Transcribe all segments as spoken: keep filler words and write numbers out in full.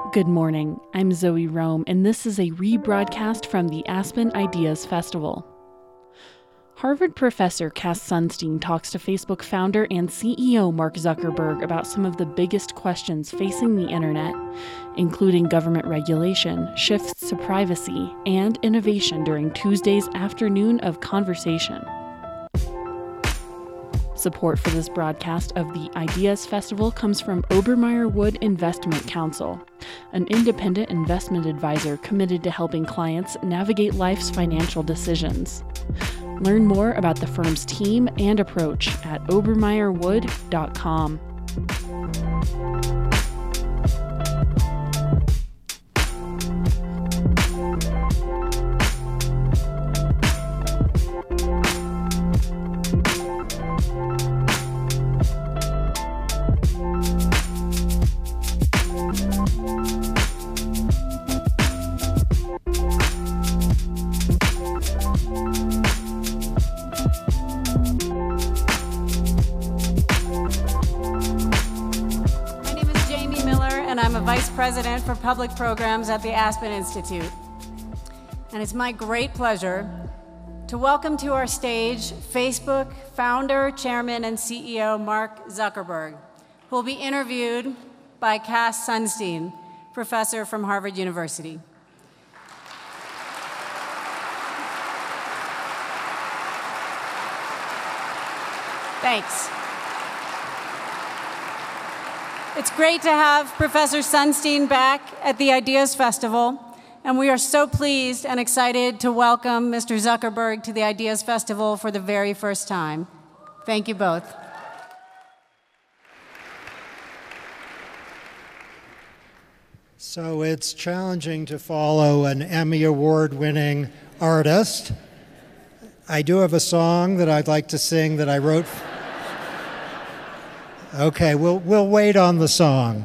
Good morning, I'm Zoe Rome, and this is a rebroadcast from the Aspen Ideas Festival. Harvard professor Cass Sunstein talks to Facebook founder and C E O Mark Zuckerberg about some of the biggest questions facing the internet, including government regulation, shifts to privacy, and innovation during Tuesday's afternoon of conversation. Support for this broadcast of the Ideas Festival comes from Obermeyer Wood Investment Counsel, an independent investment advisor committed to helping clients navigate life's financial decisions. Learn more about the firm's team and approach at obermeyer wood dot com. President for Public Programs at the Aspen Institute. And it's my great pleasure to welcome to our stage Facebook founder, chairman, and C E O Mark Zuckerberg, who will be interviewed by Cass Sunstein, professor from Harvard University. Thanks. It's great to have Professor Sunstein back at the Ideas Festival, and we are so pleased and excited to welcome Mister Zuckerberg to the Ideas Festival for the very first time. Thank you both. So it's challenging to follow an Emmy Award-winning artist. I do have a song that I'd like to sing that I wrote. Okay, we'll we'll wait on the song.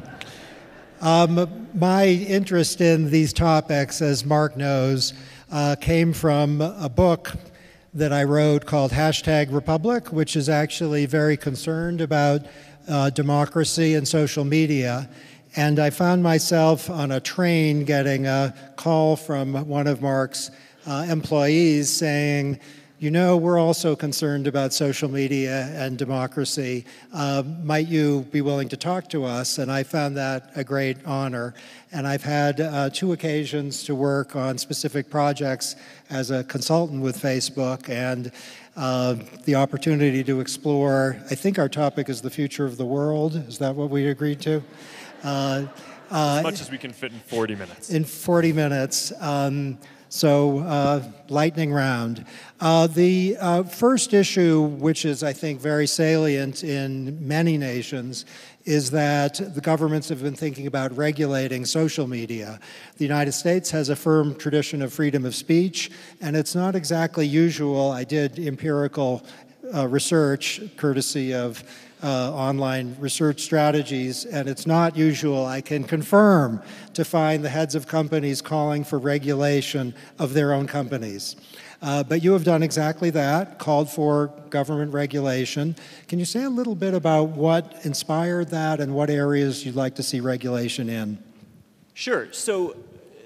Um, my interest in these topics, as Mark knows, uh, came from a book that I wrote called Hashtag Republic, which is actually very concerned about uh, democracy and social media. And I found myself on a train getting a call from one of Mark's uh, employees saying, you know, we're also concerned about social media and democracy. Uh, might you be willing to talk to us? And I found that a great honor. And I've had uh, two occasions to work on specific projects as a consultant with Facebook, and uh, the opportunity to explore, I think our topic is the future of the world. Is that what we agreed to? Uh, uh, as much as we can fit in forty minutes. In forty minutes. Um, So, uh, lightning round. Uh, the uh, first issue, which is, I think, very salient in many nations, is that the governments have been thinking about regulating social media. The United States has a firm tradition of freedom of speech, and it's not exactly usual. I did empirical uh, research, courtesy of Uh, online research strategies, and it's not usual, I can confirm, to find the heads of companies calling for regulation of their own companies. Uh, but you have done exactly that, called for government regulation. Can you say a little bit about what inspired that and what areas you'd like to see regulation in? Sure. So,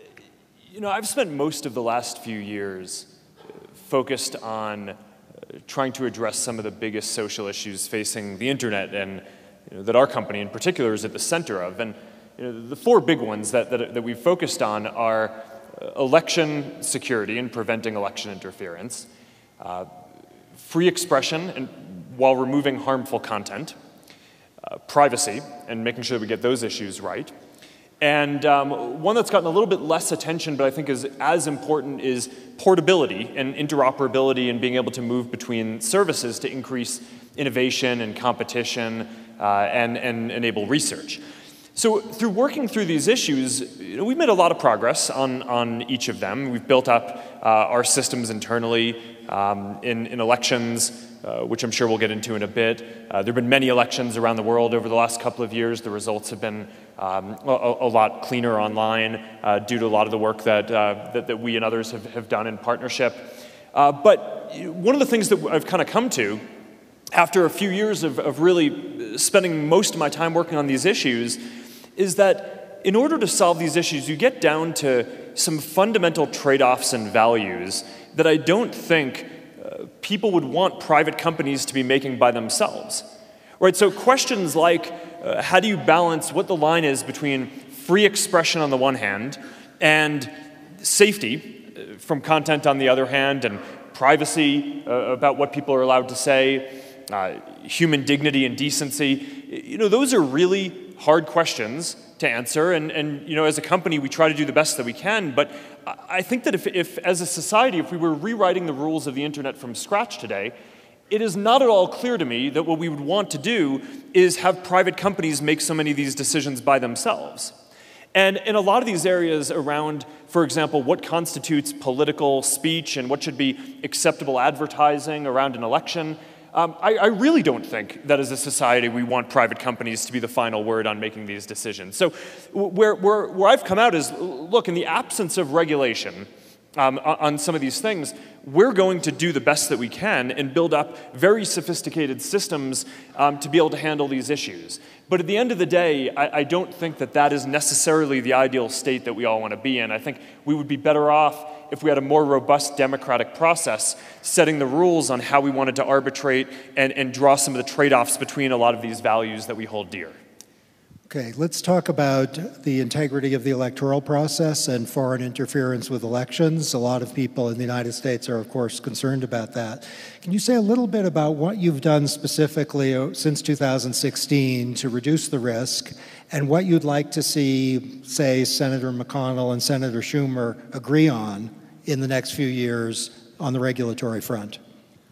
you know, I've spent most of the last few years focused on trying to address some of the biggest social issues facing the internet, and you know, that our company in particular is at the center of. And you know, the four big ones that, that, that we've focused on are election security and preventing election interference, uh, free expression and while removing harmful content, uh, privacy and making sure that we get those issues right. And um, one that's gotten a little bit less attention, but I think is as important, is portability and interoperability and being able to move between services to increase innovation and competition uh, and, and enable research. So through working through these issues, you know, we've made a lot of progress on, on each of them. We've built up uh, our systems internally um, in, in elections, Uh, which I'm sure we'll get into in a bit. Uh, there have been many elections around the world over the last couple of years. The results have been um, a, a lot cleaner online uh, due to a lot of the work that, uh, that, that we and others have, have done in partnership. Uh, but one of the things that I've kind of come to after a few years of, of really spending most of my time working on these issues is that in order to solve these issues, you get down to some fundamental trade-offs and values that I don't think uh, people would want private companies to be making by themselves. Right, so questions like, uh, how do you balance what the line is between free expression on the one hand and safety from content on the other hand, and privacy uh, about what people are allowed to say, uh, human dignity and decency. You know, those are really hard questions to answer, and, and you know, as a company, we try to do the best that we can, but I think that if, if, as a society, if we were rewriting the rules of the internet from scratch today, it is not at all clear to me that what we would want to do is have private companies make so many of these decisions by themselves. And in a lot of these areas around, for example, what constitutes political speech and what should be acceptable advertising around an election, um, I, I really don't think that as a society we want private companies to be the final word on making these decisions. So where, where, where I've come out is, look, in the absence of regulation, Um, on some of these things, we're going to do the best that we can and build up very sophisticated systems um, to be able to handle these issues. But at the end of the day, I, I don't think that that is necessarily the ideal state that we all want to be in. I think we would be better off if we had a more robust democratic process setting the rules on how we wanted to arbitrate and, and draw some of the trade-offs between a lot of these values that we hold dear. Okay, let's talk about the integrity of the electoral process and foreign interference with elections. A lot of people in the United States are, of course, concerned about that. Can you say a little bit about what you've done specifically since two thousand sixteen to reduce the risk, and what you'd like to see, say, Senator McConnell and Senator Schumer agree on in the next few years on the regulatory front?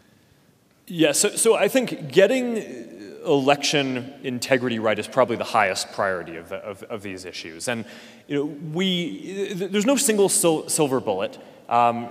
Yeah, so, so I think getting election integrity right is probably the highest priority of, of, of these issues. And you know, we, there's no single sil silver bullet, um,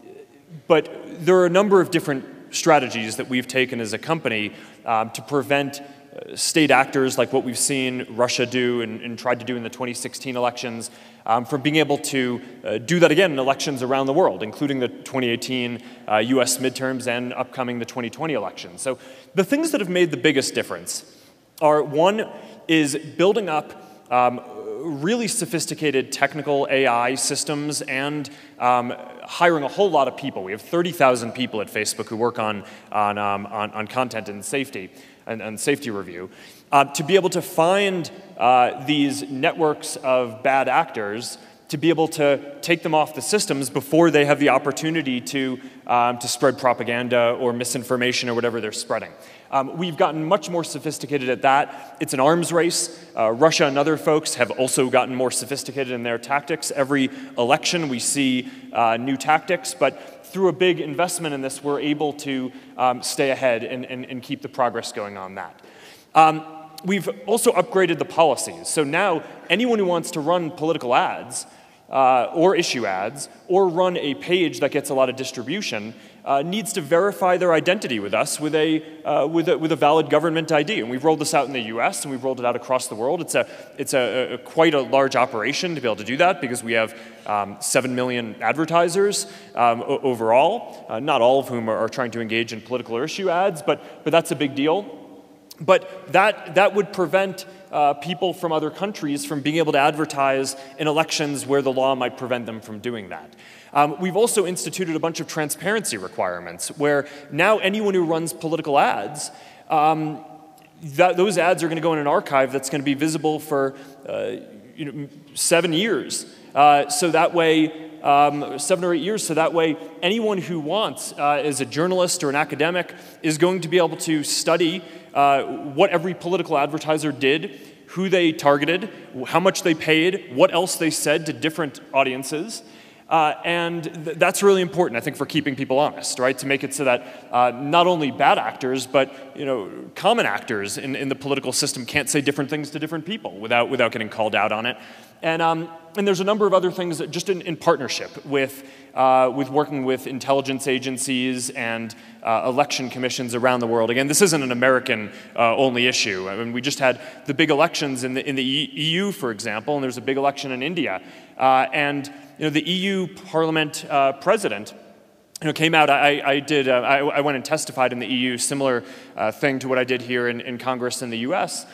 but there are a number of different strategies that we've taken as a company um, to prevent uh, state actors like what we've seen Russia do and, and tried to do in the twenty sixteen elections um, from being able to uh, do that again in elections around the world, including the twenty eighteen uh, U S midterms and upcoming the twenty twenty elections. So the things that have made the biggest difference are, one is building up um, really sophisticated technical A I systems and um, hiring a whole lot of people. We have thirty thousand people at Facebook who work on, on, um, on, on content and safety and, and safety review uh, to be able to find uh, these networks of bad actors, to be able to take them off the systems before they have the opportunity to, um, to spread propaganda or misinformation or whatever they're spreading. Um, we've gotten much more sophisticated at that. It's an arms race. Uh, Russia and other folks have also gotten more sophisticated in their tactics. Every election we see uh, new tactics, but through a big investment in this, we're able to um, stay ahead and, and, and keep the progress going on that. Um, we've also upgraded the policies. So now anyone who wants to run political ads Uh, or issue ads, or run a page that gets a lot of distribution, uh, needs to verify their identity with us with a, uh, with a with a valid government I D. And we've rolled this out in the U S and we've rolled it out across the world. It's a it's a, a quite a large operation to be able to do that because we have um, seven million advertisers um, overall, uh, not all of whom are, are trying to engage in political or issue ads, but but that's a big deal. But that that would prevent Uh, people from other countries from being able to advertise in elections where the law might prevent them from doing that. Um, we've also instituted a bunch of transparency requirements where now anyone who runs political ads, um, that, those ads are going to go in an archive that's going to be visible for uh, you know, seven years. Uh, so that way, um, seven or eight years, so that way anyone who wants, uh, as a journalist or an academic, is going to be able to study Uh, what every political advertiser did, who they targeted, how much they paid, what else they said to different audiences. Uh, and th that's really important, I think, for keeping people honest, right? To make it so that uh, not only bad actors, but you know, common actors in, in the political system can't say different things to different people without, without getting called out on it. And, um, and there's a number of other things that just in, in partnership with, uh, with working with intelligence agencies and uh, election commissions around the world. Again, this isn't an American uh, only issue. I mean, we just had the big elections in the, in the E U, for example, and there's a big election in India. Uh, and you know, the E U Parliament uh, president you know, came out. I, I did. Uh, I, I went and testified in the E U, similar uh, thing to what I did here in, in Congress in the U S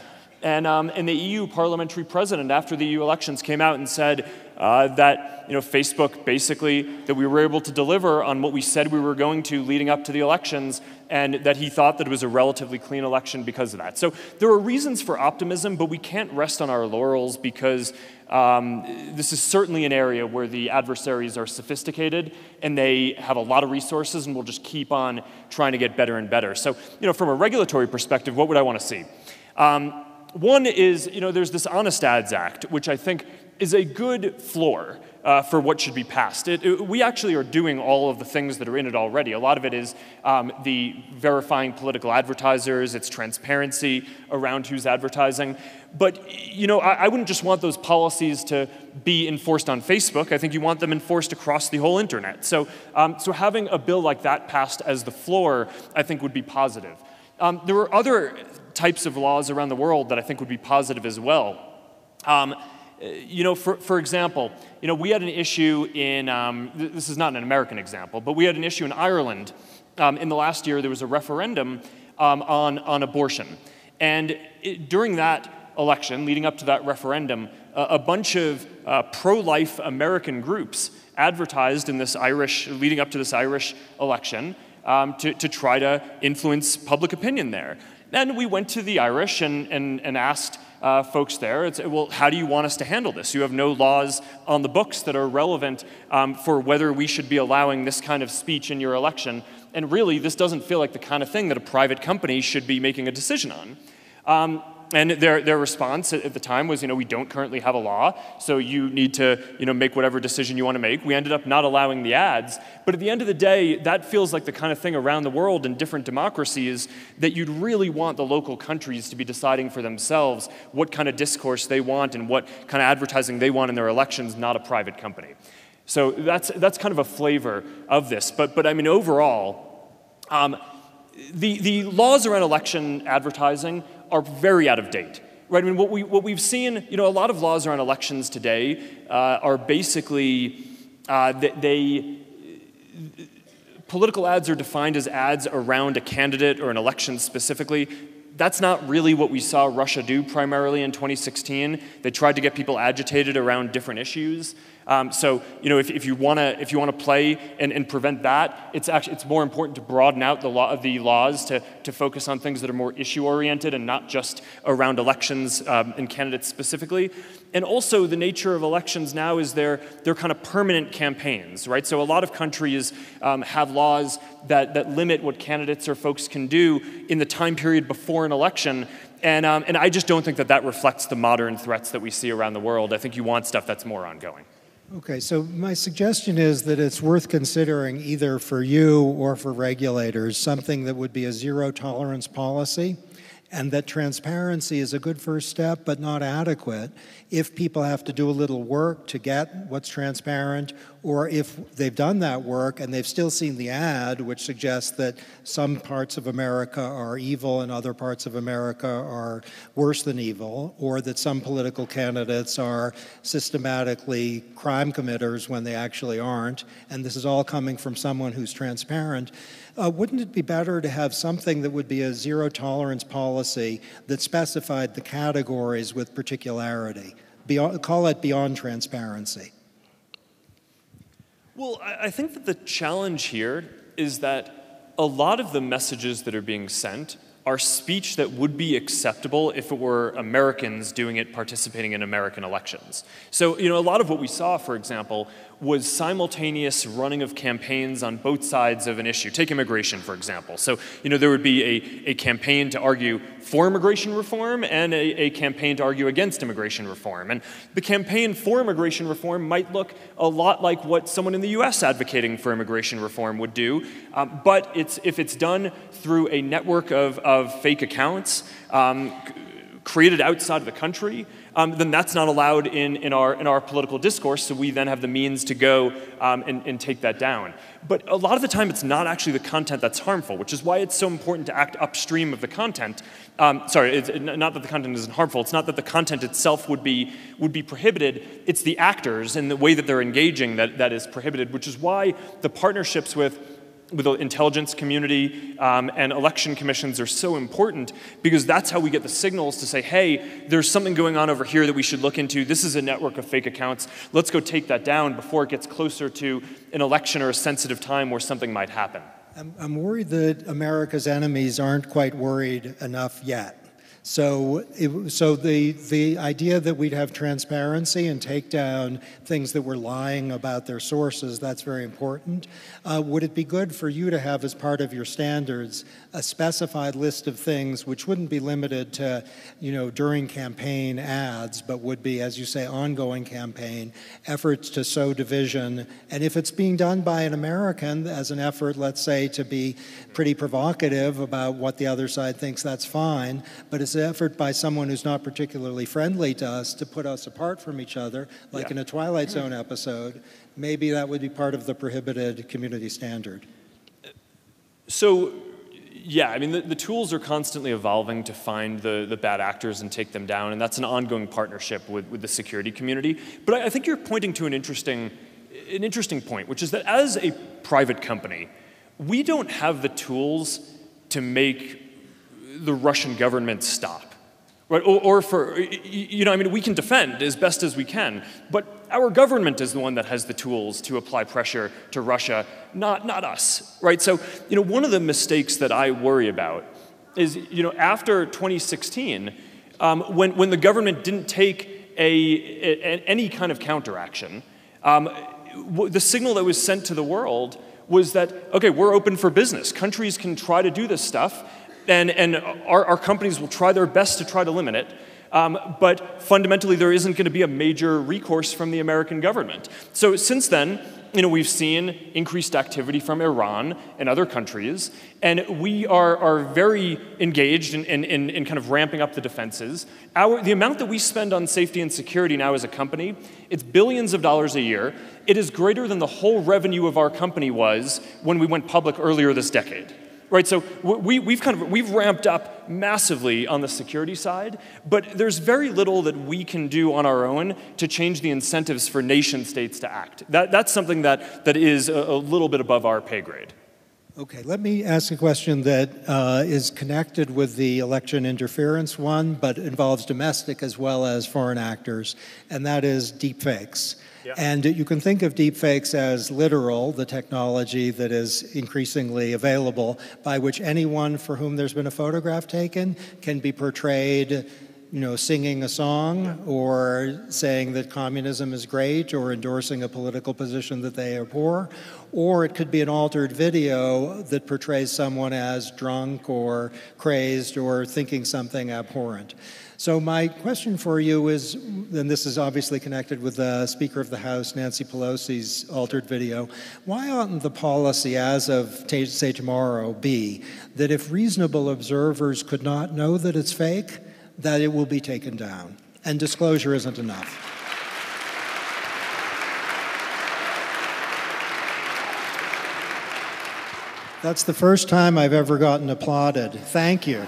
And, um, and the E U parliamentary president, after the E U elections, came out and said uh, that you know, Facebook basically, that we were able to deliver on what we said we were going to leading up to the elections, and that he thought that it was a relatively clean election because of that. So there are reasons for optimism, but we can't rest on our laurels because um, this is certainly an area where the adversaries are sophisticated and they have a lot of resources and will just keep on trying to get better and better. So you know, from a regulatory perspective, what would I want to see? Um, One is, you know, there's this Honest Ads Act, which I think is a good floor uh, for what should be passed. It, it, we actually are doing all of the things that are in it already. A lot of it is um, the verifying political advertisers, it's transparency around who's advertising. But, you know, I, I wouldn't just want those policies to be enforced on Facebook. I think you want them enforced across the whole internet. So, um, so having a bill like that passed as the floor, I think would be positive. Um, there were other types of laws around the world that I think would be positive as well. Um, you know, for, for example, you know, we had an issue in, um, th this is not an American example, but we had an issue in Ireland. Um, in the last year, there was a referendum um, on, on abortion. And it, during that election, leading up to that referendum, uh, a bunch of uh, pro-life American groups advertised in this Irish, leading up to this Irish election, um, to, to try to influence public opinion there. And we went to the Irish and, and, and asked uh, folks there, it's, well, how do you want us to handle this? You have no laws on the books that are relevant um, for whether we should be allowing this kind of speech in your election. And really, this doesn't feel like the kind of thing that a private company should be making a decision on. Um, And their, their response at the time was, you know, we don't currently have a law, so you need to, you know, make whatever decision you want to make. We ended up not allowing the ads. But at the end of the day, that feels like the kind of thing around the world in different democracies that you'd really want the local countries to be deciding for themselves what kind of discourse they want and what kind of advertising they want in their elections, not a private company. So that's, that's kind of a flavor of this. But, but I mean, overall, um, the, the laws around election advertising are very out of date, right? I mean, what, we, what we've seen, you know, a lot of laws around elections today uh, are basically, uh, they, they, political ads are defined as ads around a candidate or an election specifically. That's not really what we saw Russia do primarily in twenty sixteen. They tried to get people agitated around different issues. Um, so, you know, if, if you want to if you want to play and, and prevent that, it's actually it's more important to broaden out the law of the laws to to focus on things that are more issue oriented and not just around elections um, and candidates specifically. And also, the nature of elections now is they're they're kind of permanent campaigns, right? So a lot of countries um, have laws that that limit what candidates or folks can do in the time period before an election. And, um, and I just don't think that that reflects the modern threats that we see around the world. I think you want stuff that's more ongoing. Okay, so my suggestion is that it's worth considering either for you or for regulators something that would be a zero tolerance policy, and that transparency is a good first step but not adequate if people have to do a little work to get what's transparent, or if they've done that work and they've still seen the ad which suggests that some parts of America are evil and other parts of America are worse than evil, or that some political candidates are systematically crime committers when they actually aren't, and this is all coming from someone who's transparent. Uh, wouldn't it be better to have something that would be a zero tolerance policy that specified the categories with particularity? Beyond, call it beyond transparency. Well, I think that the challenge here is that a lot of the messages that are being sent are speech that would be acceptable if it were Americans doing it, participating in American elections. So, you know, a lot of what we saw, for example, was simultaneous running of campaigns on both sides of an issue. Take immigration, for example. So, you know, there would be a, a campaign to argue for immigration reform and a, a campaign to argue against immigration reform. And the campaign for immigration reform might look a lot like what someone in the U S advocating for immigration reform would do, um, but it's, if it's done through a network of, of fake accounts um, created outside of the country, Um, then that's not allowed in, in, our, in our political discourse, so we then have the means to go um, and, and take that down. But a lot of the time, it's not actually the content that's harmful, which is why it's so important to act upstream of the content. Um, sorry, it's not that the content isn't harmful, it's not that the content itself would be, would be prohibited, it's the actors and the way that they're engaging that, that is prohibited, which is why the partnerships with with the intelligence community, um, and election commissions are so important because that's how we get the signals to say, hey, there's something going on over here that we should look into. This is a network of fake accounts. Let's go take that down before it gets closer to an election or a sensitive time where something might happen. I'm, I'm worried that America's enemies aren't quite worried enough yet. So, it, so the the idea that we'd have transparency and take down things that were lying about their sources, that's very important. Uh, would it be good for you to have, as part of your standards, a specified list of things which wouldn't be limited to, you know, during campaign ads, but would be, as you say, ongoing campaign efforts to sow division? And if it's being done by an American as an effort, let's say, to be pretty provocative about what the other side thinks, that's fine. But it's an effort by someone who's not particularly friendly to us to put us apart from each other, like yeah. in a Twilight Zone episode, maybe that would be part of the prohibited community standard. So, yeah, I mean, the, the tools are constantly evolving to find the, the bad actors and take them down, and that's an ongoing partnership with, with the security community. But I, I think you're pointing to an interesting, an interesting point, which is that as a private company, we don't have the tools to make the Russian government stop, right? Or, or for, you know, I mean, we can defend as best as we can, but our government is the one that has the tools to apply pressure to Russia, not, not us, right? So, you know, one of the mistakes that I worry about is, you know, after twenty sixteen, um, when, when the government didn't take a, a, any kind of counteraction, um, the signal that was sent to the world was that, okay, we're open for business. Countries can try to do this stuff, and, and our, our companies will try their best to try to limit it. Um, but fundamentally, there isn't going to be a major recourse from the American government. So since then, you know, we've seen increased activity from Iran and other countries, and we are, are very engaged in, in, in, in kind of ramping up the defenses. Our, the amount that we spend on safety and security now as a company, it's billions of dollars a year. It is greater than the whole revenue of our company was when we went public earlier this decade. Right, so we, we've kind of we've ramped up massively on the security side, but there's very little that we can do on our own to change the incentives for nation states to act. That, that's something that, that is a, a little bit above our pay grade. Okay, let me ask a question that uh, is connected with the election interference one, but involves domestic as well as foreign actors, and that is deepfakes. Yeah. And you can think of deepfakes as literal, the technology that is increasingly available, by which anyone for whom there's been a photograph taken can be portrayed, you know, singing a song or saying that communism is great or endorsing a political position that they abhor. Or it could be an altered video that portrays someone as drunk or crazed or thinking something abhorrent. So my question for you is, and this is obviously connected with the Speaker of the House, Nancy Pelosi's altered video, why oughtn't the policy as of, say, tomorrow be that if reasonable observers could not know that it's fake, that it will be taken down, and disclosure isn't enough? That's the first time I've ever gotten applauded. Thank you.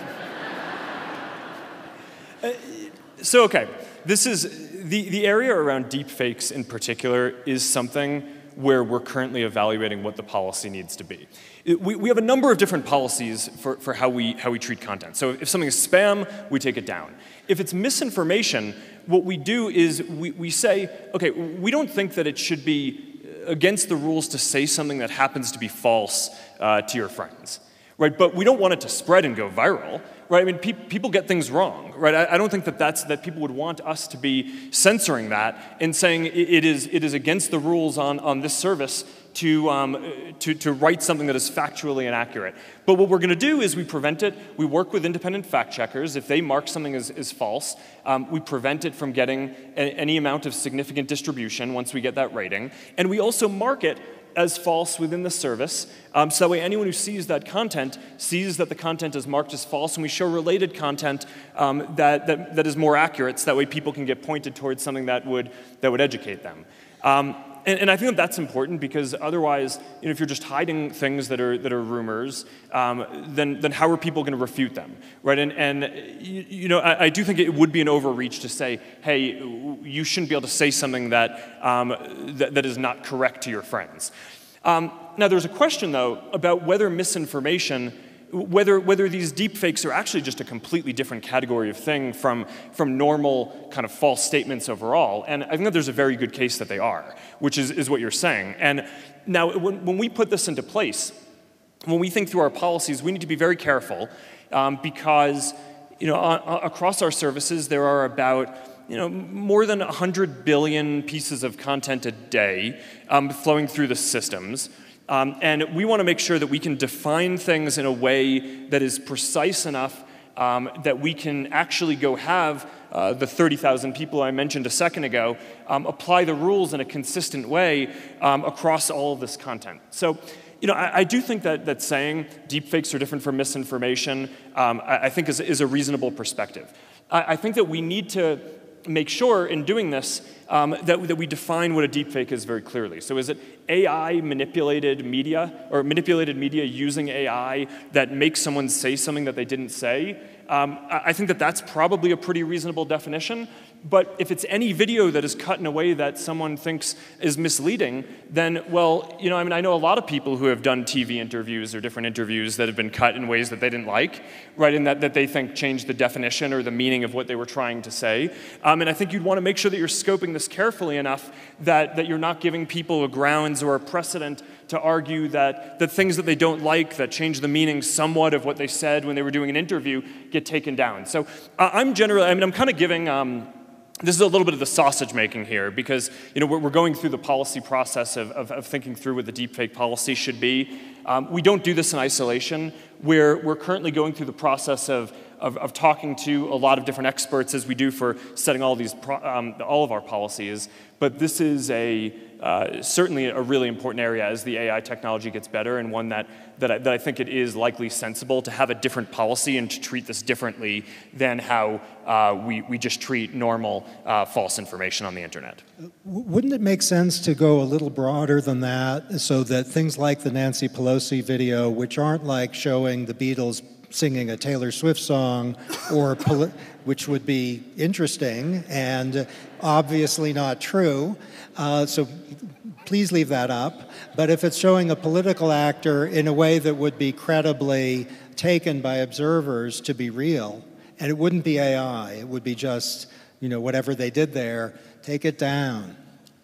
So, okay, this is, the, the area around deepfakes in particular is something where we're currently evaluating what the policy needs to be. It, we, we have a number of different policies for, for how we, how we treat content. So if something is spam, we take it down. If it's misinformation, what we do is we, we say, okay, we don't think that it should be against the rules to say something that happens to be false uh, to your friends, right? But we don't want it to spread and go viral. Right, I mean, pe- people get things wrong, right? I, I don't think that that's that people would want us to be censoring that and saying it, it is it is against the rules on, on this service to, um, to to write something that is factually inaccurate. But what we're going to do is we prevent it. We work with independent fact checkers. If they mark something as, as false, um, we prevent it from getting a, any amount of significant distribution once we get that rating, and we also mark it as false within the service, um, so that way anyone who sees that content sees that the content is marked as false, and we show related content um, that, that, that is more accurate, so that way people can get pointed towards something that would, that would educate them. Um, and, and I think that that's important because otherwise, you know, if you're just hiding things that are, that are rumors, um, then, then how are people going to refute them, right? And, and you, you know, I, I do think it would be an overreach to say, hey, you shouldn't be able to say something that, um, that, that is not correct to your friends. Um, now, there's a question, though, about whether misinformation, whether, whether these deepfakes are actually just a completely different category of thing from, from normal kind of false statements overall. And I think that there's a very good case that they are, which is, is what you're saying. And now, when, when we put this into place, when we think through our policies, we need to be very careful um, because, you know, uh, across our services, there are about, you know, more than one hundred billion pieces of content a day um, flowing through the systems. Um, and we want to make sure that we can define things in a way that is precise enough um, that we can actually go have uh, the thirty thousand people I mentioned a second ago um, apply the rules in a consistent way um, across all of this content. So, you know, I, I do think that, that saying deepfakes are different from misinformation, um, I, I think is, is a reasonable perspective. I, I think that we need to make sure in doing this um, that, that we define what a deepfake is very clearly. So is it A I manipulated media, or manipulated media using A I that makes someone say something that they didn't say? Um, I think that that's probably a pretty reasonable definition. But if it's any video that is cut in a way that someone thinks is misleading, then, well, you know, I mean, I know a lot of people who have done T V interviews or different interviews that have been cut in ways that they didn't like, right, and that, that they think changed the definition or the meaning of what they were trying to say. Um, and I think you'd want to make sure that you're scoping this carefully enough that, that you're not giving people a grounds or a precedent to argue that the things that they don't like that change the meaning somewhat of what they said when they were doing an interview get taken down. So uh, I'm generally, I mean, I'm kind of giving, um, this is a little bit of the sausage making here because, you know, we're, we're going through the policy process of, of, of thinking through what the deepfake policy should be. Um, we don't do this in isolation. We're, we're currently going through the process of Of, of talking to a lot of different experts as we do for setting all these pro, um, all of our policies. But this is a uh, certainly a really important area as the A I technology gets better, and one that that I, that I think it is likely sensible to have a different policy and to treat this differently than how uh, we we just treat normal uh, false information on the internet. Wouldn't it make sense to go a little broader than that, so that things like the Nancy Pelosi video, which aren't like showing the Beatles singing a Taylor Swift song, or poli- which would be interesting and obviously not true, uh, so please leave that up. But if it's showing a political actor in a way that would be credibly taken by observers to be real, and it wouldn't be A I, it would be just, you know, whatever they did there, take it down.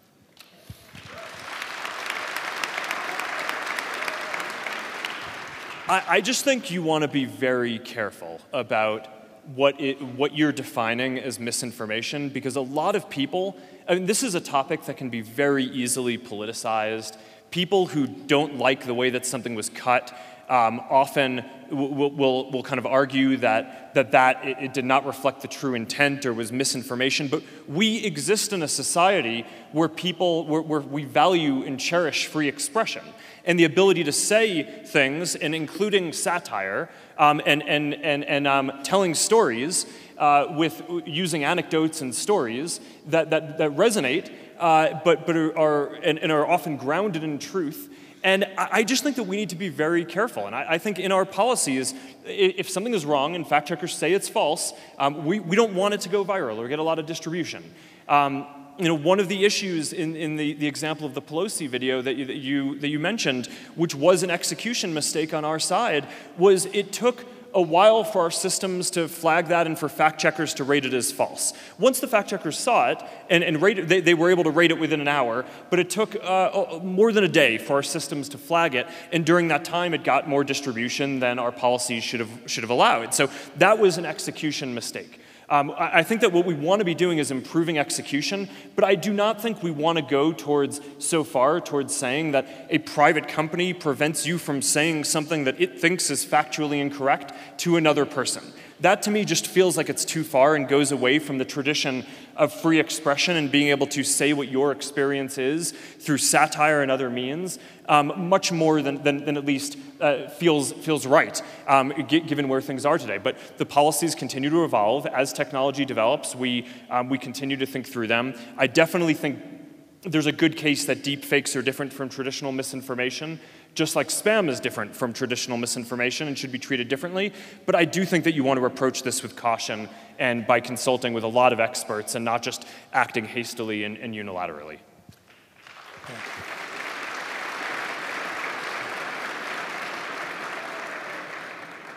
I just think you want to be very careful about what it, what you're defining as misinformation, because a lot of people, I mean, this is a topic that can be very easily politicized. People who don't like the way that something was cut um, often will, will, will kind of argue that that, that it, it did not reflect the true intent or was misinformation. But we exist in a society where people, where, where we value and cherish free expression and the ability to say things, and including satire, um, and, and, and, and um, telling stories uh, with using anecdotes and stories that, that, that resonate, uh, but, but are, are, and, and are often grounded in truth. And I just think that we need to be very careful. And I, I think in our policies, if something is wrong and fact checkers say it's false, um, we, we don't want it to go viral or get a lot of distribution. Um, You know, one of the issues in, in the, the example of the Pelosi video that you, that you that you mentioned, which was an execution mistake on our side, was it took a while for our systems to flag that and for fact checkers to rate it as false. Once the fact checkers saw it and, and rate it, they, they were able to rate it within an hour, but it took uh, more than a day for our systems to flag it, and during that time it got more distribution than our policies should have, should have allowed. So that was an execution mistake. Um, I think that what we want to be doing is improving execution, but I do not think we want to go towards so far towards saying that a private company prevents you from saying something that it thinks is factually incorrect to another person. That to me just feels like it's too far and goes away from the tradition of free expression and being able to say what your experience is through satire and other means, um, much more than, than, than at least uh, feels, feels right, um, g- given where things are today. But the policies continue to evolve. As technology develops, we, um, we continue to think through them. I definitely think there's a good case that deep fakes are different from traditional misinformation, just like spam is different from traditional misinformation and should be treated differently. But I do think that you want to approach this with caution and by consulting with a lot of experts and not just acting hastily and, and unilaterally.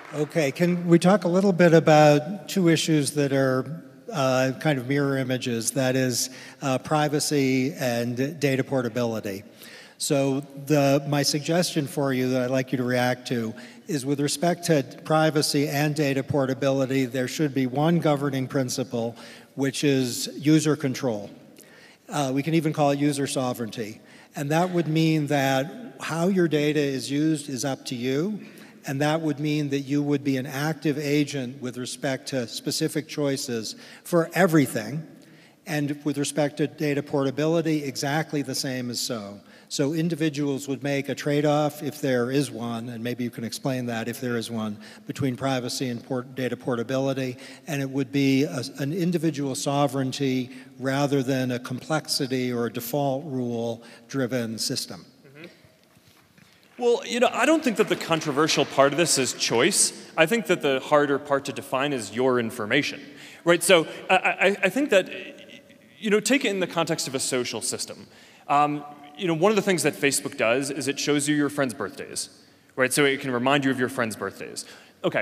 Okay, can we talk a little bit about two issues that are uh, kind of mirror images, that is uh, privacy and data portability. So the, my suggestion for you that I'd like you to react to is with respect to privacy and data portability, there should be one governing principle, which is user control. Uh, we can even call it user sovereignty. And that would mean that how your data is used is up to you, and that would mean that you would be an active agent with respect to specific choices for everything, and with respect to data portability, exactly the same as so. So individuals would make a trade-off, if there is one, and maybe you can explain that if there is one, between privacy and port data portability, and it would be a, an individual sovereignty rather than a complexity or a default rule-driven system. Mm-hmm. Well, you know, I don't think that the controversial part of this is choice. I think that the harder part to define is your information, right? So I, I, I think that, you know, take it in the context of a social system. Um, You know, one of the things that Facebook does is it shows you your friends' birthdays, right? So it can remind you of your friends' birthdays. Okay.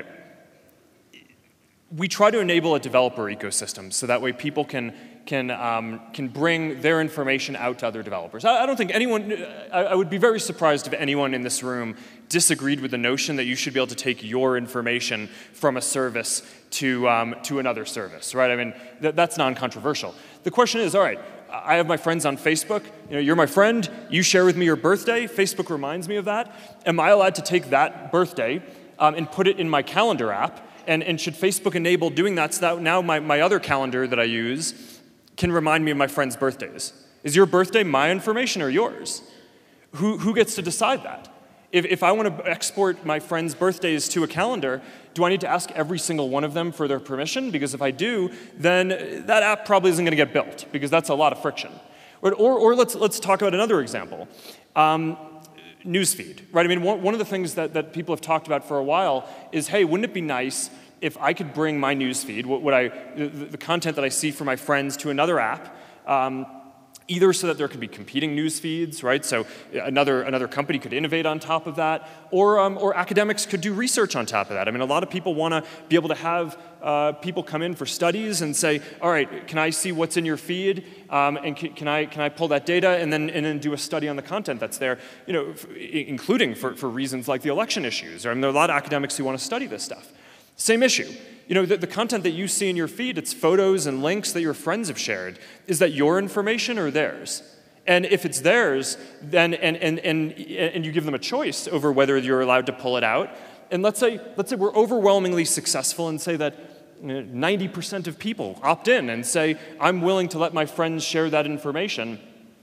We try to enable a developer ecosystem so that way people can can um, can bring their information out to other developers. I, I don't think anyone. I, I would be very surprised if anyone in this room disagreed with the notion that you should be able to take your information from a service to um, to another service, right? I mean, th that's non-controversial. The question is, all right. I have my friends on Facebook. You know, you're my friend. You share with me your birthday. Facebook reminds me of that. Am I allowed to take that birthday um, and put it in my calendar app? And, and should Facebook enable doing that so that now my, my other calendar that I use can remind me of my friends' birthdays? Is your birthday my information or yours? Who, who gets to decide that? If, if I want to export my friends' birthdays to a calendar, do I need to ask every single one of them for their permission? Because if I do, then that app probably isn't going to get built, because that's a lot of friction. Or, or, or let's, let's talk about another example. Um, Newsfeed, right? I mean, one, one of the things that, that people have talked about for a while is, hey, wouldn't it be nice if I could bring my newsfeed, what, what I, the, the content that I see from my friends, to another app, um, either so that there could be competing news feeds, right? So another, another company could innovate on top of that, or, um, or academics could do research on top of that. I mean, a lot of people want to be able to have uh, people come in for studies and say, all right, can I see what's in your feed, um, and can, can, I, can I pull that data and then, and then do a study on the content that's there, you know, f including for, for reasons like the election issues. Right? I mean, there are a lot of academics who want to study this stuff. Same issue. You know, the, the content that you see in your feed, it's photos and links that your friends have shared. Is that your information or theirs? And if it's theirs, then and and and and you give them a choice over whether you're allowed to pull it out. And let's say let's say we're overwhelmingly successful and say that ninety percent of people opt in and say, I'm willing to let my friends share that information.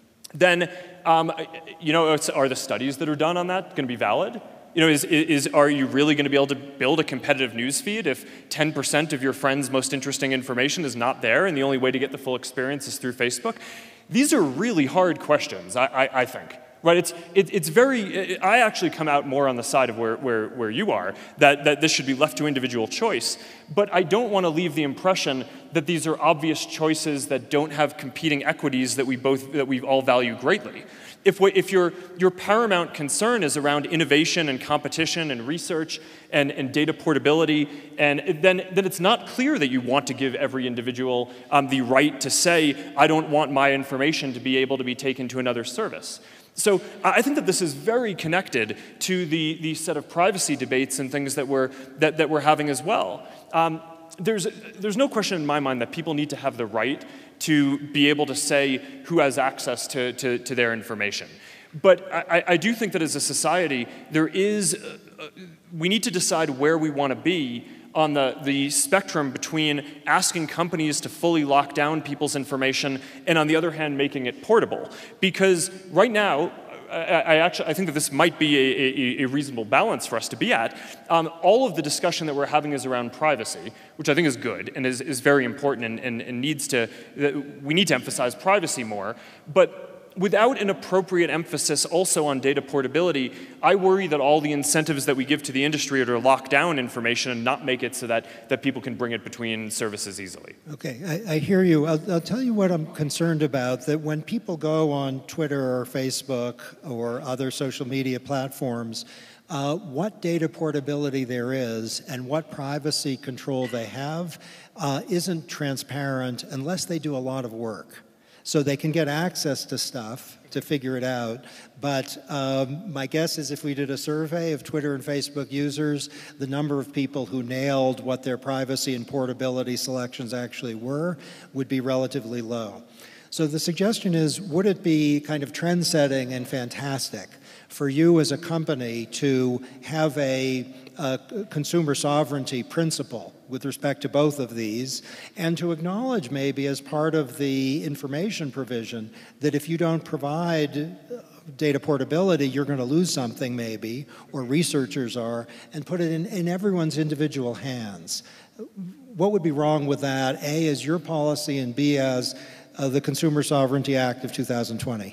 Then, um, you know, it's, are the studies that are done on that going to be valid? You know, is, is, are you really going to be able to build a competitive news feed if ten percent of your friends' most interesting information is not there and the only way to get the full experience is through Facebook? These are really hard questions, I, I, I think. Right? It's, it, it's very, it, I actually come out more on the side of where, where, where you are, that, that this should be left to individual choice. But I don't want to leave the impression that these are obvious choices that don't have competing equities that we both, that we all value greatly. If, we, if your, your paramount concern is around innovation and competition and research and, and data portability, and then, then it's not clear that you want to give every individual um, the right to say, I don't want my information to be able to be taken to another service. So I think that this is very connected to the, the set of privacy debates and things that we're, that, that we're having as well. Um, there's, there's no question in my mind that people need to have the right to be able to say who has access to, to, to their information. But I, I do think that as a society, there is, uh, we need to decide where we want to be on the, the spectrum between asking companies to fully lock down people's information and on the other hand making it portable. Because right now, I, I actually I think that this might be a, a, a reasonable balance for us to be at. Um, all of the discussion that we're having is around privacy, which I think is good and is, is very important and, and, and needs to, we need to emphasize privacy more. But without an appropriate emphasis also on data portability, I worry that all the incentives that we give to the industry are to lock down information and not make it so that, that people can bring it between services easily. Okay, I, I hear you. I'll, I'll tell you what I'm concerned about, that when people go on Twitter or Facebook or other social media platforms, uh, what data portability there is and what privacy control they have uh, isn't transparent unless they do a lot of work. So they can get access to stuff to figure it out. But um, my guess is if we did a survey of Twitter and Facebook users, the number of people who nailed what their privacy and portability selections actually were would be relatively low. So the suggestion is, would it be kind of trend-setting and fantastic for you as a company to have a, a consumer sovereignty principle with respect to both of these, and to acknowledge maybe as part of the information provision that if you don't provide data portability, you're going to lose something maybe, or researchers are, and put it in, in everyone's individual hands. What would be wrong with that, A, as your policy, and B, as uh, the Consumer Sovereignty Act of two thousand twenty?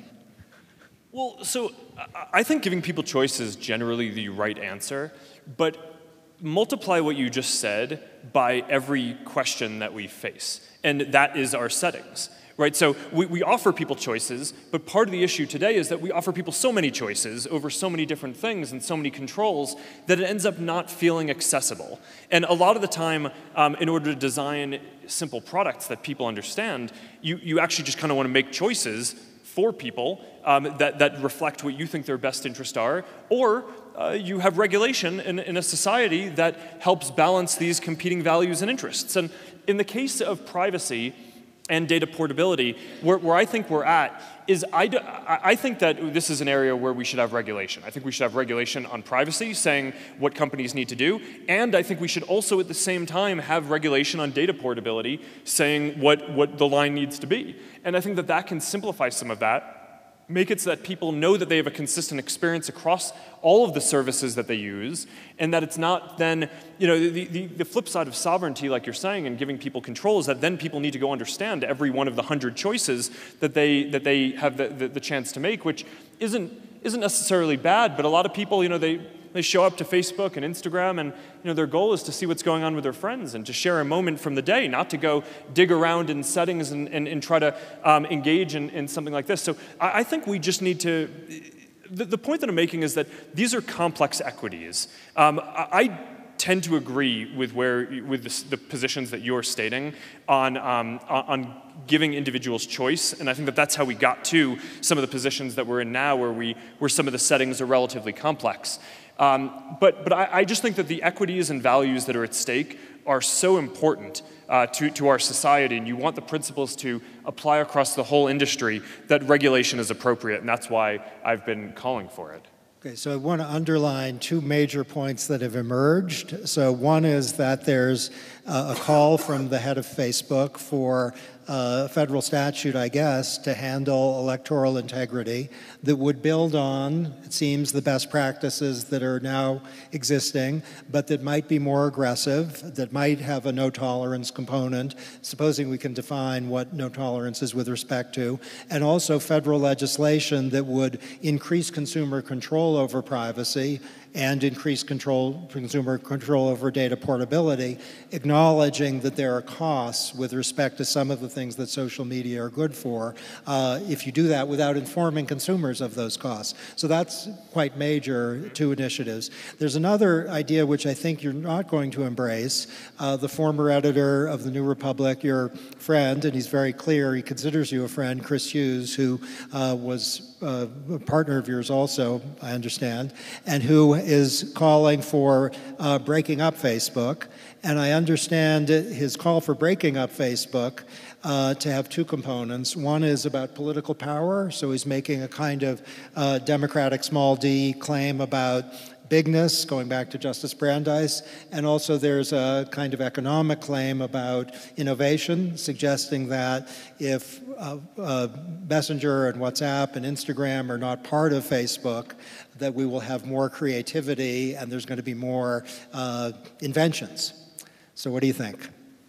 Well, so I think giving people choice is generally the right answer, but multiply what you just said by every question that we face, and that is our settings, right? So we, we offer people choices, but part of the issue today is that we offer people so many choices over so many different things and so many controls that it ends up not feeling accessible. And a lot of the time, um, in order to design simple products that people understand, you, you actually just kind of want to make choices for people um, that, that reflect what you think their best interests are, or uh, you have regulation in, in a society that helps balance these competing values and interests. And in the case of privacy and data portability, where, where I think we're at is I, do, I think that this is an area where we should have regulation. I think we should have regulation on privacy, saying what companies need to do, and I think we should also at the same time have regulation on data portability, saying what, what the line needs to be. And I think that that can simplify some of that, make it so that people know that they have a consistent experience across all of the services that they use, and that it's not then, you know, the, the, the flip side of sovereignty, like you're saying, and giving people control is that then people need to go understand every one of the hundred choices that they, that they have the, the, the chance to make, which isn't, isn't necessarily bad, but a lot of people, you know, they, they show up to Facebook and Instagram, and you know, their goal is to see what's going on with their friends and to share a moment from the day, not to go dig around in settings and, and, and try to um, engage in, in something like this. So I, I think we just need to, the, the point that I'm making is that these are complex equities. Um, I, I tend to agree with where with the, the positions that you're stating on um, on giving individuals choice, and I think that that's how we got to some of the positions that we're in now, where we where some of the settings are relatively complex. Um, but but I, I just think that the equities and values that are at stake are so important uh, to, to our society, and you want the principles to apply across the whole industry, that regulation is appropriate, and that's why I've been calling for it. Okay, so I want to underline two major points that have emerged. So one is that there's uh, a call from the head of Facebook for a federal statute, I guess, to handle electoral integrity that would build on, it seems, the best practices that are now existing, but that might be more aggressive, that might have a no-tolerance component, supposing we can define what no tolerance is with respect to, and also federal legislation that would increase consumer control over privacy and increase control, consumer control over data portability, acknowledging that there are costs with respect to some of the things that social media are good for, uh, if you do that without informing consumers of those costs. So that's quite major, two initiatives. There's another idea which I think you're not going to embrace. Uh, the former editor of the New Republic, your friend, and he's very clear, he considers you a friend, Chris Hughes, who uh, was uh, a partner of yours also, I understand, and who is calling for uh, breaking up Facebook. And I understand his call for breaking up Facebook uh, to have two components. One is about political power, so he's making a kind of uh, democratic small d claim about bigness, going back to Justice Brandeis, and also there's a kind of economic claim about innovation, suggesting that if uh, uh, Messenger and WhatsApp and Instagram are not part of Facebook, that we will have more creativity and there's going to be more uh, inventions. So what do you think?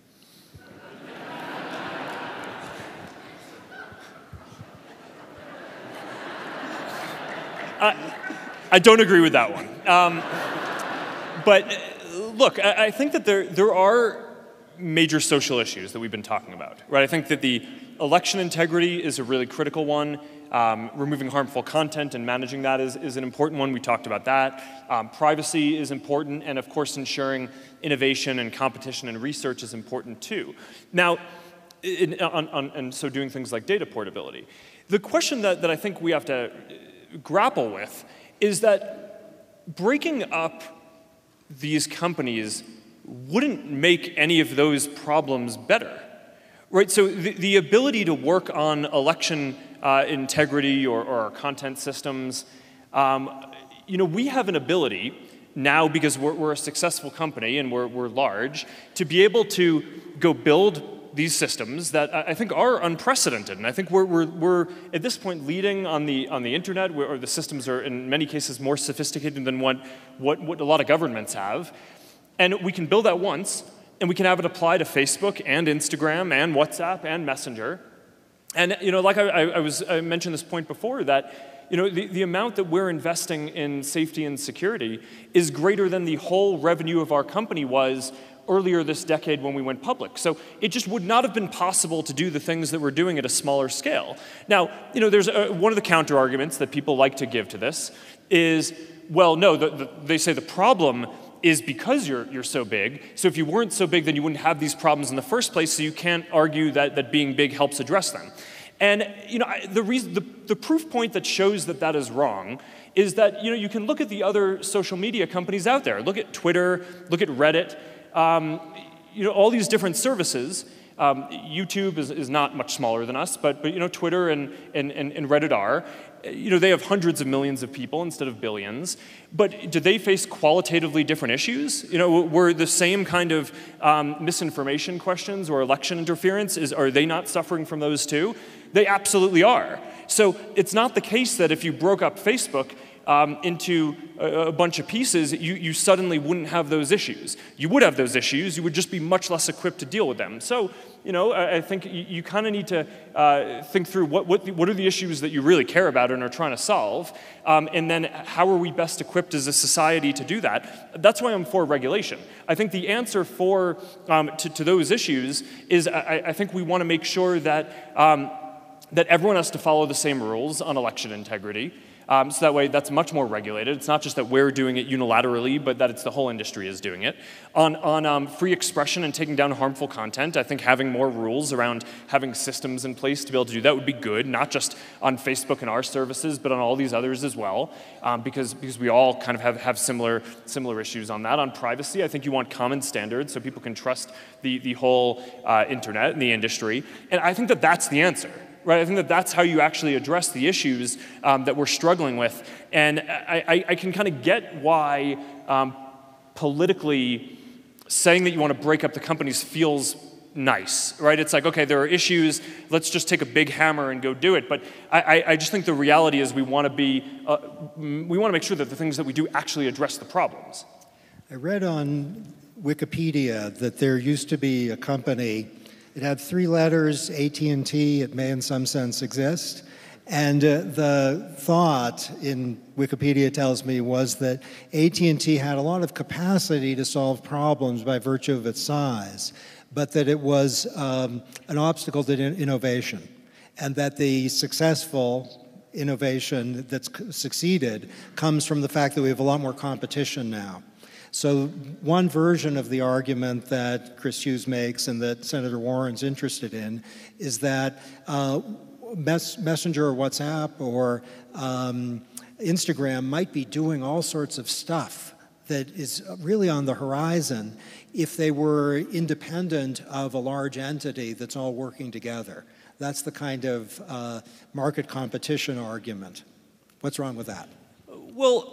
Uh, I don't agree with that one. Um, but uh, look, I, I think that there, there are major social issues that we've been talking about, right? I think that the election integrity is a really critical one. Um, removing harmful content and managing that is, is an important one. We talked about that. Um, privacy is important, and of course ensuring innovation and competition and research is important too. Now, in, on, on, and so doing things like data portability. The question that, that I think we have to grapple with is that breaking up these companies wouldn't make any of those problems better, right? So the, the ability to work on election uh, integrity or, or our content systems, um, you know, we have an ability now, because we're, we're a successful company and we're, we're large, to be able to go build these systems that I think are unprecedented, and I think we're, we're, we're at this point leading on the on the internet, where the systems are in many cases more sophisticated than what, what what a lot of governments have, and we can build that once, and we can have it apply to Facebook and Instagram and WhatsApp and Messenger, and you know, like I, I was I mentioned this point before, that you know the, the amount that we're investing in safety and security is greater than the whole revenue of our company was earlier this decade when we went public. So it just would not have been possible to do the things that we're doing at a smaller scale. Now, you know, there's a, one of the counter arguments that people like to give to this is, well, no, the, the, they say the problem is because you're, you're so big. So if you weren't so big, then you wouldn't have these problems in the first place, so you can't argue that, that being big helps address them. And you know, I, the, reason, the, the proof point that shows that that is wrong is that you know, you can look at the other social media companies out there. Look at Twitter, look at Reddit, Um, you know, all these different services. Um, YouTube is, is not much smaller than us, but, but you know, Twitter and, and, and Reddit are. You know, they have hundreds of millions of people instead of billions. But do they face qualitatively different issues? You know, were the same kind of um, misinformation questions or election interference, is, are they not suffering from those too? They absolutely are. So it's not the case that if you broke up Facebook Um, into a, a bunch of pieces, you, you suddenly wouldn't have those issues. You would have those issues, you would just be much less equipped to deal with them. So, you know, I, I think you, you kind of need to uh, think through what, what, the, what are the issues that you really care about and are trying to solve, um, and then how are we best equipped as a society to do that? That's why I'm for regulation. I think the answer for, um, to, to those issues is I, I think we want to make sure that, um, that everyone has to follow the same rules on election integrity. Um, so that way, that's much more regulated. It's not just that we're doing it unilaterally, but that it's the whole industry is doing it. On, on um, free expression and taking down harmful content, I think having more rules around having systems in place to be able to do that would be good, not just on Facebook and our services, but on all these others as well, um, because, because we all kind of have, have similar, similar issues on that. On privacy, I think you want common standards so people can trust the, the whole uh, internet and the industry. And I think that that's the answer. Right, I think that that's how you actually address the issues um, that we're struggling with. And I, I, I can kind of get why um, politically saying that you want to break up the companies feels nice, right? It's like, okay, there are issues, let's just take a big hammer and go do it. But I, I just think the reality is we want to be, uh, we want to make sure that the things that we do actually address the problems. I read on Wikipedia that there used to be a company. It had three letters, A T and T. It may in some sense exist. And uh, the thought in Wikipedia tells me was that A T and T had a lot of capacity to solve problems by virtue of its size, but that it was um, an obstacle to in- innovation, and that the successful innovation that's succeeded comes from the fact that we have a lot more competition now. So one version of the argument that Chris Hughes makes and that Senator Warren's interested in is that uh, Mes- Messenger or WhatsApp or um, Instagram might be doing all sorts of stuff that is really on the horizon if they were independent of a large entity that's all working together. That's the kind of uh, market competition argument. What's wrong with that? Well,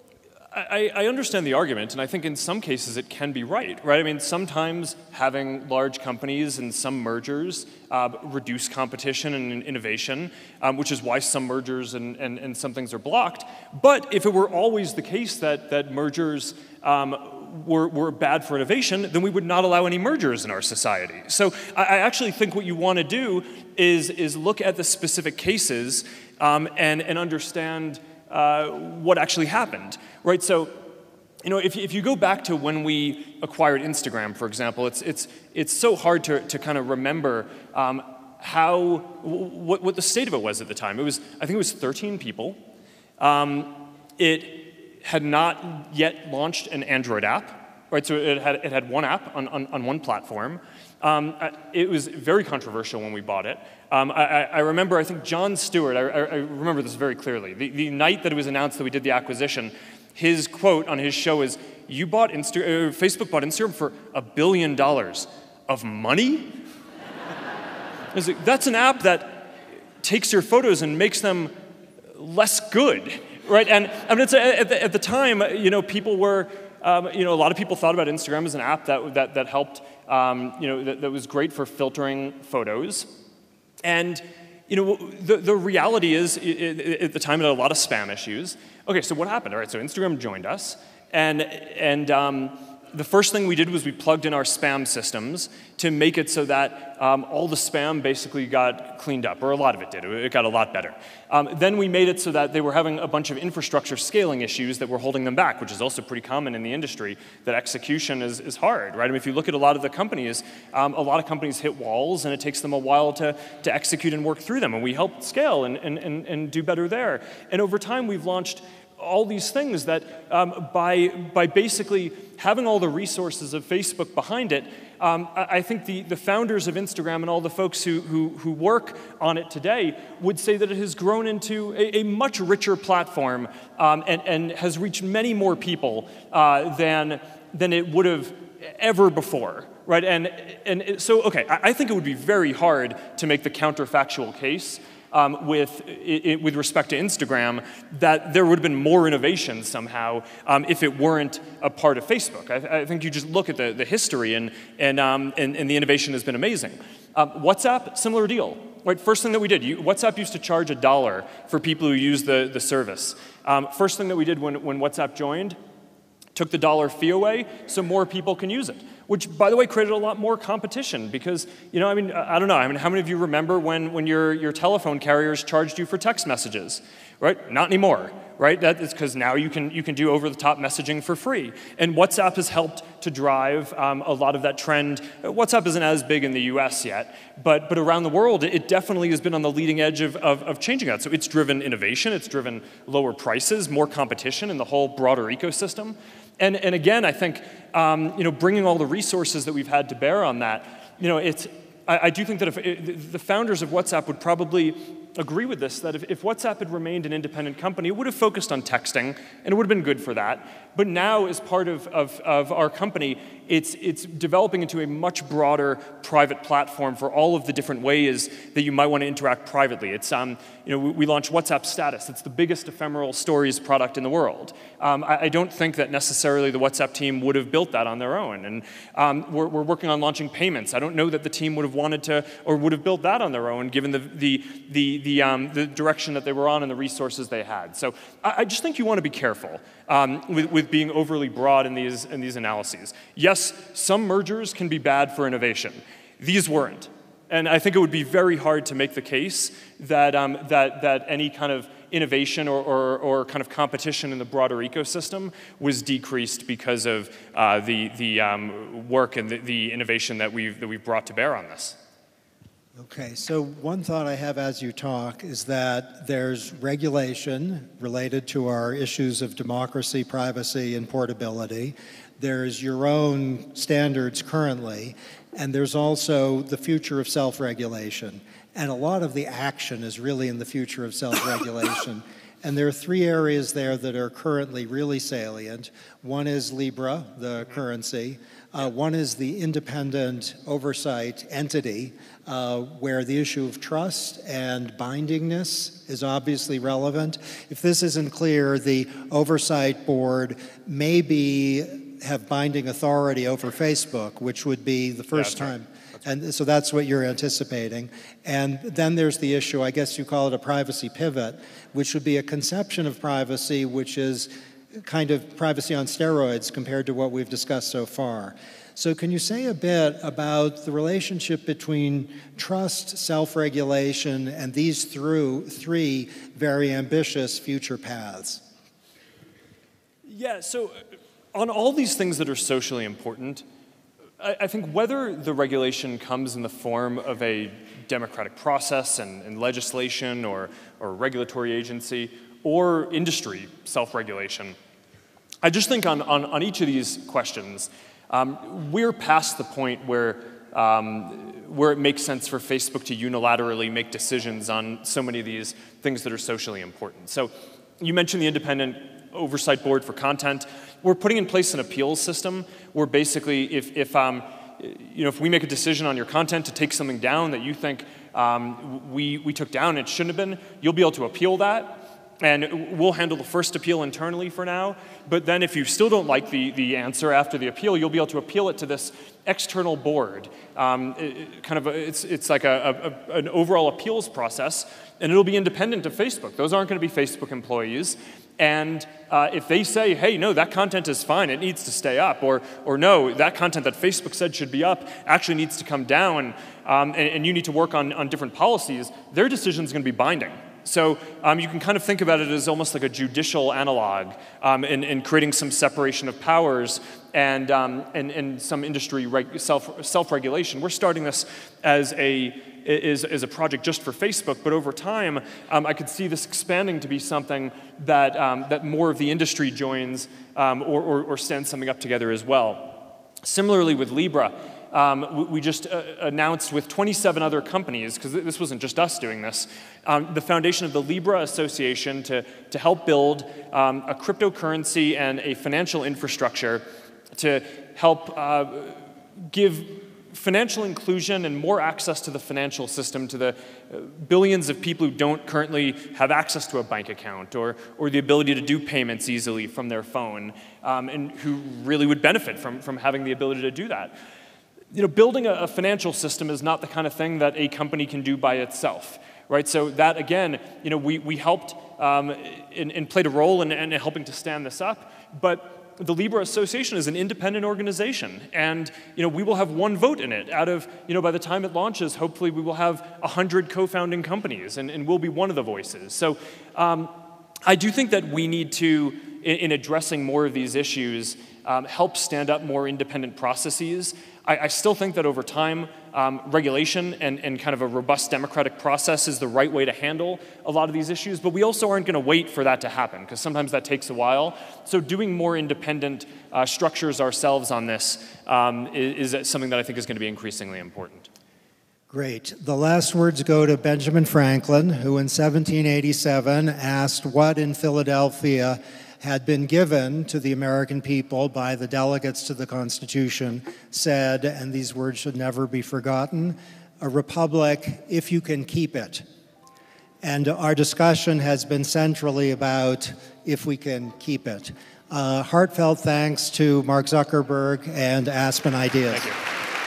I, I understand the argument, and I think in some cases it can be right, right? I mean, sometimes having large companies and some mergers uh, reduce competition and innovation, um, which is why some mergers and, and, and some things are blocked. But if it were always the case that, that mergers um, were, were bad for innovation, then we would not allow any mergers in our society. So I, I actually think what you want to do is, is look at the specific cases um, and, and understand Uh, what actually happened, right? So, you know, if, if you go back to when we acquired Instagram, for example, it's it's it's so hard to to kind of remember um, how, what, what the state of it was at the time. It was, I think it was thirteen people. Um, it had not yet launched an Android app, right? So it had, it had one app on, on, on one platform. Um, it was very controversial when we bought it. Um, I, I remember, I think Jon Stewart, I, I remember this very clearly. The, the night that it was announced that we did the acquisition, his quote on his show is, you bought Insta- uh, Facebook bought Instagram for a billion dollars of money? Like, that's an app that takes your photos and makes them less good, right? And I mean, it's a, at, the, at the time, you know, people were, um, you know, a lot of people thought about Instagram as an app that that, that helped, um, you know, that, that was great for filtering photos. And, you know, the, the reality is, it, it, at the time, it had a lot of spam issues. Okay, so what happened? All right, so Instagram joined us, and and um, the first thing we did was we plugged in our spam systems to make it so that um, all the spam basically got cleaned up, or a lot of it did. It got a lot better. Um, then we made it so that they were having a bunch of infrastructure scaling issues that were holding them back, which is also pretty common in the industry, that execution is, is hard, right? I mean, if you look at a lot of the companies, um, a lot of companies hit walls, and it takes them a while to, to execute and work through them, and we helped scale and, and, and, and do better there. And over time, we've launched all these things that um, by, by basically having all the resources of Facebook behind it, um, I, I think the, the founders of Instagram and all the folks who, who, who work on it today would say that it has grown into a, a much richer platform um, and, and has reached many more people uh, than, than it would have ever before. Right? And, and so, okay, I, I think it would be very hard to make the counterfactual case Um, with, it, with respect to Instagram, that there would have been more innovation somehow um, if it weren't a part of Facebook. I, I think you just look at the, the history, and, and, um, and, and the innovation has been amazing. Um, WhatsApp, similar deal. Right, first thing that we did, you, WhatsApp used to charge a dollar for people who use the, the service. Um, first thing that we did when, when WhatsApp joined, took the dollar fee away so more people can use it, which, by the way, created a lot more competition because, you know, I mean, I don't know, I mean, how many of you remember when, when your, your telephone carriers charged you for text messages, right? Not anymore, right? That is because now you can, you can do over-the-top messaging for free. And WhatsApp has helped to drive um, a lot of that trend. WhatsApp isn't as big in the U S yet, but, but around the world, it definitely has been on the leading edge of, of, of changing that. So it's driven innovation, it's driven lower prices, more competition in the whole broader ecosystem. And, and again, I think, um, you know, bringing all the resources that we've had to bear on that, you know, it's, I, I do think that if it, the founders of WhatsApp would probably agree with this, that if, if WhatsApp had remained an independent company, it would have focused on texting, and it would have been good for that. But now, as part of, of, of our company, it's, it's developing into a much broader private platform for all of the different ways that you might want to interact privately. It's, um, you know, we, we launched WhatsApp Status. It's the biggest ephemeral stories product in the world. Um, I, I don't think that necessarily the WhatsApp team would have built that on their own. And um, we're, we're working on launching payments. I don't know that the team would have wanted to or would have built that on their own, given the the the the, um, the direction that they were on and the resources they had. So I, I just think you want to be careful um, with, with being overly broad in these in these analyses. Yes, some mergers can be bad for innovation. These weren't. And I think it would be very hard to make the case that, um, that, that any kind of innovation or, or, or kind of competition in the broader ecosystem was decreased because of uh, the, the um, work and the, the innovation that we've, that we've brought to bear on this. Okay, so one thought I have as you talk is that there's regulation related to our issues of democracy, privacy, and portability. There's your own standards currently, and there's also the future of self-regulation. And a lot of the action is really in the future of self-regulation. And there are three areas there that are currently really salient. One is Libra, the currency. Uh, one is the independent oversight entity, uh, where the issue of trust and bindingness is obviously relevant. If this isn't clear, the oversight board may be have binding authority over Facebook, which would be the first yeah, time. Right. And so that's what you're anticipating. And then there's the issue, I guess you call it a privacy pivot, which would be a conception of privacy which is kind of privacy on steroids compared to what we've discussed so far. So can you say a bit about the relationship between trust, self-regulation, and these through three very ambitious future paths? Yeah, so on all these things that are socially important, I, I think whether the regulation comes in the form of a democratic process and, and legislation or, or regulatory agency, or industry self-regulation. I just think on, on, on each of these questions, um, we're past the point where, um, where it makes sense for Facebook to unilaterally make decisions on so many of these things that are socially important. So you mentioned the Independent Oversight Board for Content. We're putting in place an appeals system where basically if, if, um, you know, if we make a decision on your content to take something down that you think um, we, we took down and it shouldn't have been, you'll be able to appeal that. And we'll handle the first appeal internally for now, but then if you still don't like the, the answer after the appeal, you'll be able to appeal it to this external board. Um, it, kind of a, it's, it's like a, a, an overall appeals process, and it'll be independent of Facebook. Those aren't going to be Facebook employees. And uh, if they say, hey, no, that content is fine, it needs to stay up, or, or no, that content that Facebook said should be up actually needs to come down, um, and, and you need to work on, on different policies, their decision is going to be binding. So um, you can kind of think about it as almost like a judicial analog um, in, in creating some separation of powers and, um, and, and some industry reg- self, self-regulation. We're starting this as a, is, is a project just for Facebook, but over time, um, I could see this expanding to be something that, um, that more of the industry joins um, or, or, or stands something up together as well. Similarly with Libra, Um, we, we just uh, announced with twenty-seven other companies, because this wasn't just us doing this, um, the foundation of the Libra Association to, to help build um, a cryptocurrency and a financial infrastructure to help uh, give financial inclusion and more access to the financial system to the billions of people who don't currently have access to a bank account or, or the ability to do payments easily from their phone, um, and who really would benefit from, from having the ability to do that. You know, building a, a financial system is not the kind of thing that a company can do by itself, right? So that, again, you know, we, we helped um, and, and played a role in, in helping to stand this up, but the Libra Association is an independent organization, and, you know, we will have one vote in it. Out of, you know, by the time it launches, hopefully we will have one hundred co-founding companies, and, and we'll be one of the voices. So um, I do think that we need to, in, in addressing more of these issues, um, help stand up more independent processes. I, I still think that over time, um, regulation and, and kind of a robust democratic process is the right way to handle a lot of these issues, but we also aren't going to wait for that to happen, because sometimes that takes a while. So doing more independent uh, structures ourselves on this um, is, is something that I think is going to be increasingly important. Great. The last words go to Benjamin Franklin, who in seventeen eighty-seven asked what in Philadelphia had been given to the American people by the delegates to the Constitution, said, and these words should never be forgotten, a republic if you can keep it. And our discussion has been centrally about if we can keep it. Uh, heartfelt thanks to Mark Zuckerberg and Aspen Ideas. Thank you.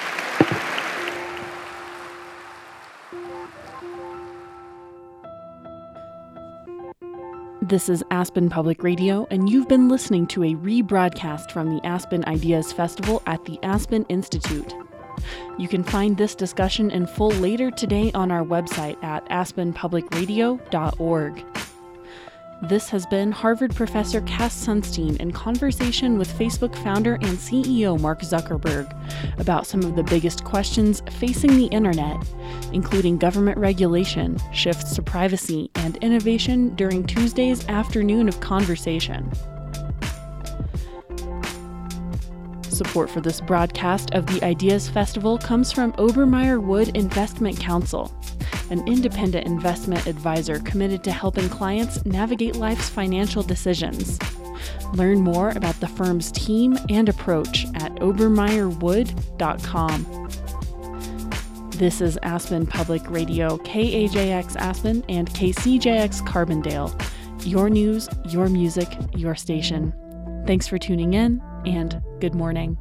This is Aspen Public Radio, and you've been listening to a rebroadcast from the Aspen Ideas Festival at the Aspen Institute. You can find this discussion in full later today on our website at aspen public radio dot org. This has been Harvard professor Cass Sunstein in conversation with Facebook founder and C E O Mark Zuckerberg about some of the biggest questions facing the internet, including government regulation, shifts to privacy, and innovation during Tuesday's afternoon of conversation. Support for this broadcast of the Ideas Festival comes from Obermeyer Wood Investment Counsel, an independent investment advisor committed to helping clients navigate life's financial decisions. Learn more about the firm's team and approach at obermeyer wood dot com. This is Aspen Public Radio, K A J X Aspen and K C J X Carbondale. Your news, your music, your station. Thanks for tuning in, and good morning.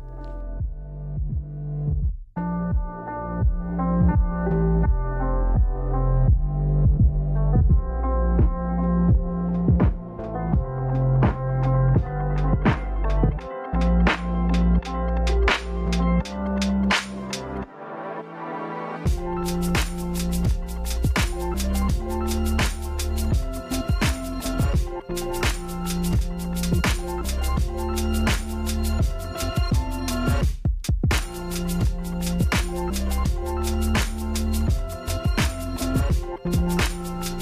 you.